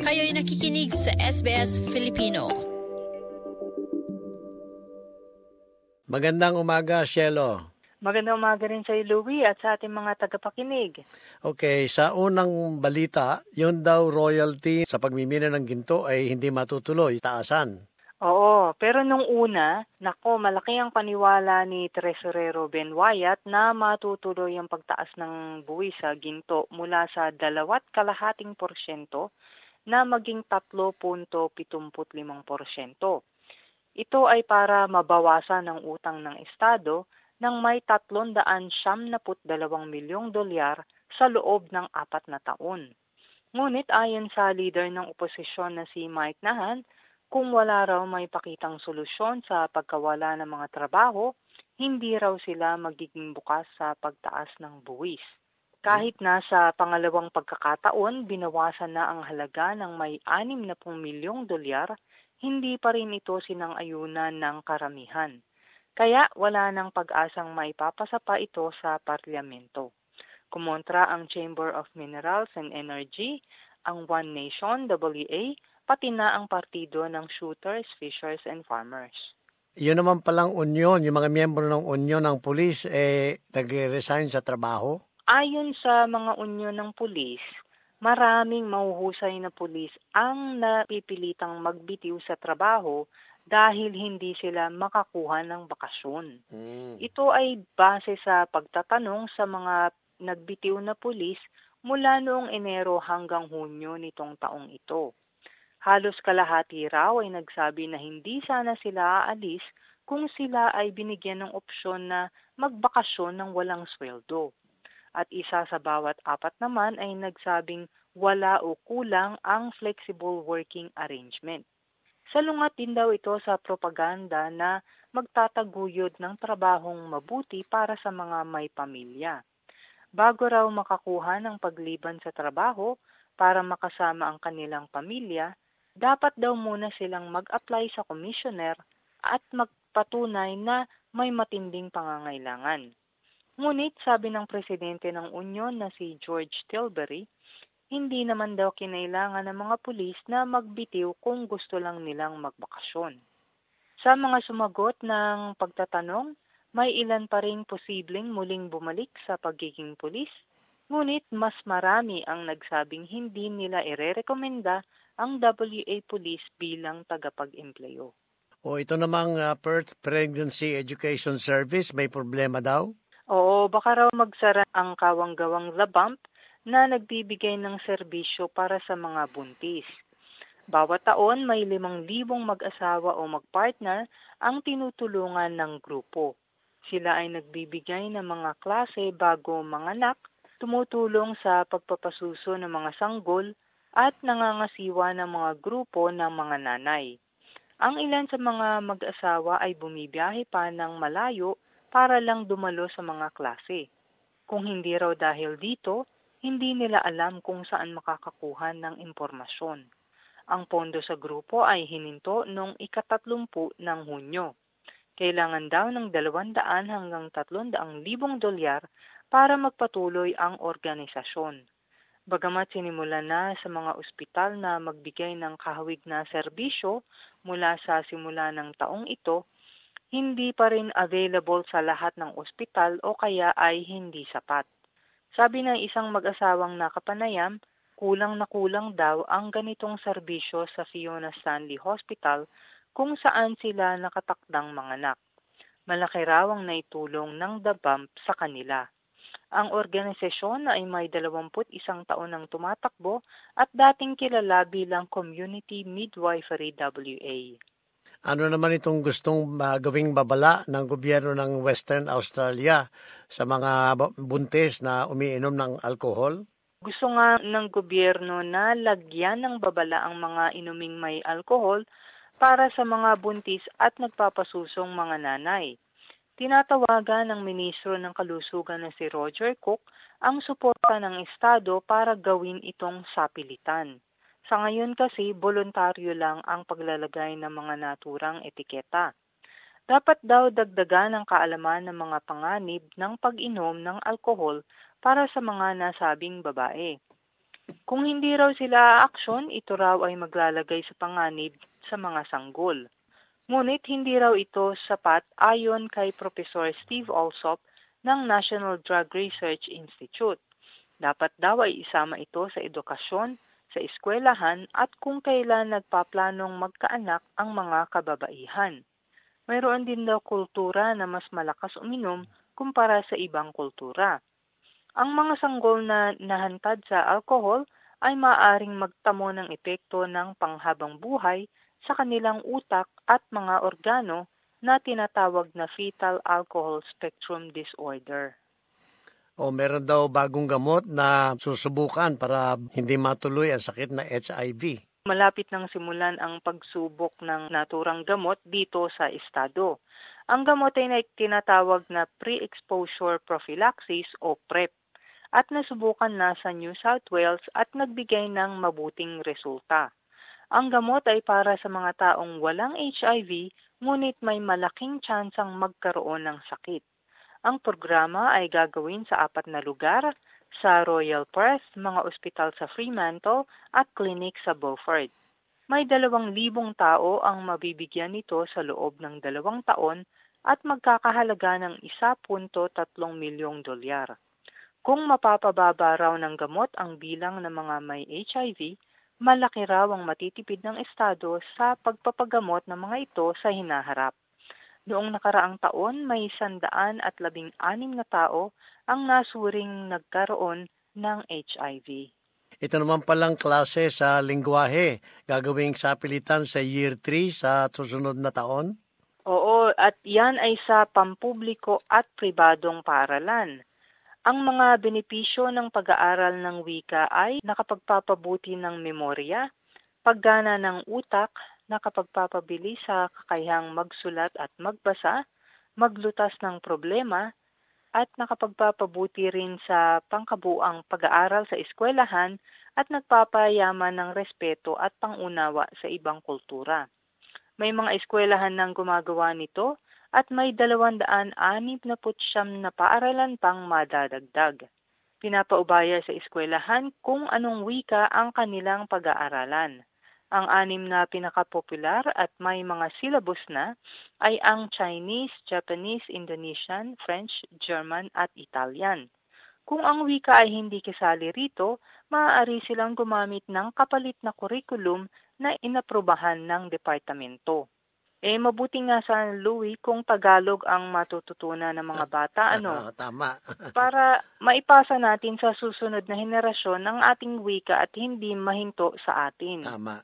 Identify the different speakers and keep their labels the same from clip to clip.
Speaker 1: Kayo'y nakikinig sa SBS Filipino.
Speaker 2: Magandang umaga, Shelo.
Speaker 3: Magandang umaga rin sa iyo, Louie, at sa ating mga tagapakinig.
Speaker 2: Okay, sa unang balita, yun daw royalty sa pagmimina ng ginto ay hindi matutuloy, taasan.
Speaker 3: Oo, pero nung una, malaki ang paniwala ni Tresorero Ben Wyatt na matutuloy ang pagtaas ng buwis sa ginto mula sa 2.5% na maging 3.75%. Ito ay para mabawasan ang utang ng Estado ng may $372 milyong sa loob ng 4 na taon. Ngunit ayon sa leader ng oposisyon na si Mike Nahan, kung wala raw may pakitang solusyon sa pagkawala ng mga trabaho, hindi raw sila magiging bukas sa pagtaas ng buwis. Kahit na sa pangalawang pagkakataon, binawasan na ang halaga ng may $60 milyong, hindi pa rin ito sinang-ayunan ng karamihan. Kaya wala nang pag-asang maipapasa pa ito sa parlamento. Kumontra ang Chamber of Minerals and Energy, ang One Nation, WA, pati na ang partido ng Shooters, Fishers and Farmers.
Speaker 2: Yun naman palang union, yung mga miyembro ng union ng pulis, nag-resign sa trabaho?
Speaker 3: Ayon sa mga unyon ng pulis, maraming mahuhusay na pulis ang napipilitang magbitiw sa trabaho dahil hindi sila makakuha ng bakasyon. Ito ay base sa pagtatanong sa mga nagbitiw na pulis mula noong Enero hanggang Hunyo nitong taong ito. Halos kalahati raw ay nagsabi na hindi sana sila aalis kung sila ay binigyan ng opsyon na magbakasyon ng walang sweldo. At isa sa bawat 4 naman ay nagsabing wala o kulang ang flexible working arrangement. Salungat din daw ito sa propaganda na magtataguyod ng trabahong mabuti para sa mga may pamilya. Bago raw makakuha ng pagliban sa trabaho para makasama ang kanilang pamilya, dapat daw muna silang mag-apply sa commissioner at magpatunay na may matinding pangangailangan. Ngunit sabi ng presidente ng Union na si George Tilbury, hindi naman daw kinailangan ng mga pulis na magbitiw kung gusto lang nilang magbakasyon. Sa mga sumagot ng pagtatanong, may ilan pa rin posibleng muling bumalik sa pagiging pulis, ngunit mas marami ang nagsabing hindi nila irerekomenda ang WA Police bilang tagapag-empleyo.
Speaker 2: O ito namang Perth Pregnancy Education Service, may problema daw?
Speaker 3: Oo, baka raw magsara ang kawang-gawang The Bump na nagbibigay ng serbisyo para sa mga buntis. Bawat taon may 5,000 mag-asawa o magpartner ang tinutulungan ng grupo. Sila ay nagbibigay ng mga klase bago manganak, tumutulong sa pagpapasuso ng mga sanggol at nangangasiwa ng mga grupo ng mga nanay. Ang ilan sa mga mag-asawa ay bumibiyahe pa ng malayo para lang dumalo sa mga klase. Kung hindi raw dahil dito, hindi nila alam kung saan makakakuha ng impormasyon. Ang pondo sa grupo ay hininto noong ika-30 ng Hunyo. Kailangan daw ng 200 hanggang 300,000 para magpatuloy ang organisasyon. Bagamat sinimulan na sa mga ospital na magbigay ng kahawig na serbisyo mula sa simula ng taong ito, hindi pa rin available sa lahat ng ospital o kaya ay hindi sapat. Sabi ng isang mag-asawang nakapanayam, kulang na kulang daw ang ganitong serbisyo sa Fiona Stanley Hospital kung saan sila nakatakdang manganak. Malaki raw ang naitulong ng The Bump sa kanila. Ang organisasyon ay may 21 taon nang tumatakbo at dating kilala bilang Community Midwifery WA.
Speaker 2: Ano naman itong gustong gawing babala ng gobyerno ng Western Australia sa mga buntis na umiinom ng alkohol?
Speaker 3: Gusto nga ng gobyerno na lagyan ng babala ang mga inuming may alkohol para sa mga buntis at nagpapasusong mga nanay. Tinatawagan ng Ministro ng Kalusugan na si Roger Cook ang suporta ng Estado para gawin itong sapilitan. Sa ngayon kasi, voluntaryo lang ang paglalagay ng mga naturang etiketa. Dapat daw dagdagan ang kaalaman ng mga panganib ng pag-inom ng alkohol para sa mga nasabing babae. Kung hindi raw sila aaksyon, ito raw ay maglalagay sa panganib sa mga sanggol. Ngunit hindi raw ito sapat ayon kay Professor Steve Alsop ng National Drug Research Institute. Dapat daw ay isama ito sa edukasyon, sa eskwelahan at kung kailan nagpaplanong magkaanak ang mga kababaihan. Mayroon din daw kultura na mas malakas uminom kumpara sa ibang kultura. Ang mga sanggol na nahantad sa alkohol ay maaaring magtamo ng epekto ng panghabang buhay sa kanilang utak at mga organo na tinatawag na fetal alcohol spectrum disorder.
Speaker 2: O meron daw bagong gamot na susubukan para hindi matuloy ang sakit na HIV.
Speaker 3: Malapit nang simulan ang pagsubok ng naturang gamot dito sa estado. Ang gamot ay tinatawag na pre-exposure prophylaxis o PrEP at nasubukan na sa New South Wales at nagbigay ng mabuting resulta. Ang gamot ay para sa mga taong walang HIV ngunit may malaking tsansang magkaroon ng sakit. Ang programa ay gagawin sa 4 na lugar, sa Royal Perth, mga ospital sa Fremantle at klinik sa Beaufort. May 2,000 tao ang mabibigyan nito sa loob ng 2 taon at magkakahalaga ng $1.3 milyong. Kung mapapababa raw ng gamot ang bilang ng mga may HIV, malaki raw ang matitipid ng estado sa pagpapagamot ng mga ito sa hinaharap. Noong nakaraang taon, may 116 na tao ang nasuring nagkaroon ng HIV.
Speaker 2: Ito naman palang klase sa lingwahe, gagawing sapilitan sa Year 3 sa susunod na taon?
Speaker 3: Oo, at yan ay sa pampubliko at pribadong paaralan. Ang mga benepisyo ng pag-aaral ng wika ay nakapagpapabuti ng memorya, paggana ng utak, nakapagpapabili sa kakayahang magsulat at magbasa, maglutas ng problema, at nakapagpapabuti rin sa pangkabuang pag-aaral sa eskwelahan at nagpapayaman ng respeto at pangunawa sa ibang kultura. May mga eskwelahan nang gumagawa nito at may 269 na paaralan pang madadagdag. Pinapaubaya sa eskwelahan kung anong wika ang kanilang pag-aaralan. Ang 6 na pinakapopular at may mga syllabus na ay ang Chinese, Japanese, Indonesian, French, German at Italian. Kung ang wika ay hindi kasali rito, maaari silang gumamit ng kapalit na curriculum na inaprubahan ng departamento. Mabuti nga sa Louie kung Tagalog ang matututunan ng mga bata,
Speaker 2: Tama.
Speaker 3: para maipasa natin sa susunod na henerasyon ang ating wika at hindi mahinto sa atin.
Speaker 2: Tama.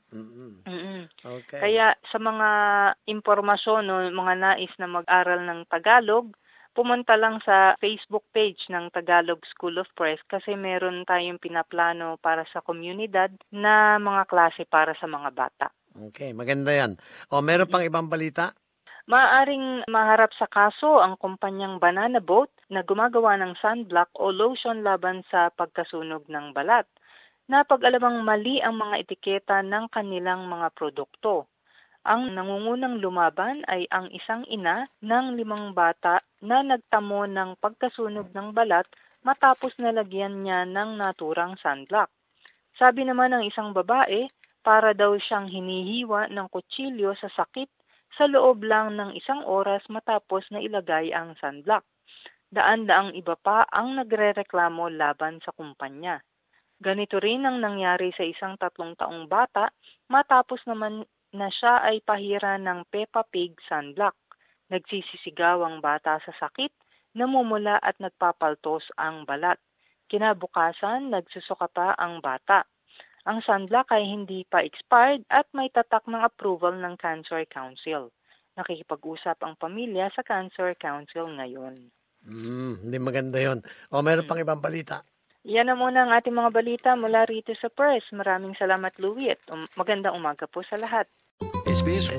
Speaker 2: Okay.
Speaker 3: Kaya sa mga impormasyon, mga nais na mag-aral ng Tagalog, pumunta lang sa Facebook page ng Tagalog School of Press kasi meron tayong pinaplano para sa komunidad na mga klase para sa mga bata.
Speaker 2: Okay, maganda yan. O meron pang ibang balita?
Speaker 3: Maaaring maharap sa kaso ang kumpanyang Banana Boat na gumagawa ng sunblock o lotion laban sa pagkasunog ng balat. Napag-alamang mali ang mga etiketa ng kanilang mga produkto. Ang nangungunang lumaban ay ang isang ina ng 5 bata na nagtamo ng pagkasunog ng balat matapos nalagyan niya ng naturang sunblock. Sabi naman ng isang babae, para daw siyang hinihiwa ng kutsilyo sa sakit sa loob lang ng 1 oras matapos na ilagay ang sunblock. Daan-daang iba pa ang nagrereklamo laban sa kumpanya. Ganito rin ang nangyari sa isang 3 taong bata matapos naman na siya ay pahira ng Peppa Pig sunblock. Nagsisisigaw ang bata sa sakit, namumula at nagpapaltos ang balat. Kinabukasan, nagsusuka pa ang bata. Ang sunblock ay hindi pa expired at may tatak ng approval ng Cancer Council. Nakikipag-usap ang pamilya sa Cancer Council ngayon.
Speaker 2: Hindi maganda yon. O meron pang ibang balita?
Speaker 3: Yan na muna ang ating mga balita mula rito sa Press. Maraming salamat, Louie, at magandang umaga po sa lahat.
Speaker 4: SBS.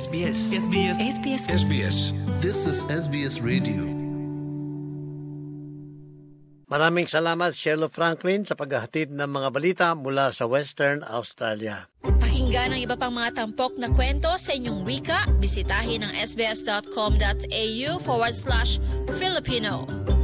Speaker 5: This is SBS Radio.
Speaker 2: Maraming salamat, Shelo Franklin, sa paghahatid ng mga balita mula sa Western Australia.
Speaker 1: Pakinggan ang iba pang mga tampok na kwento sa inyong wika. Bisitahin ang sbs.com.au/Filipino.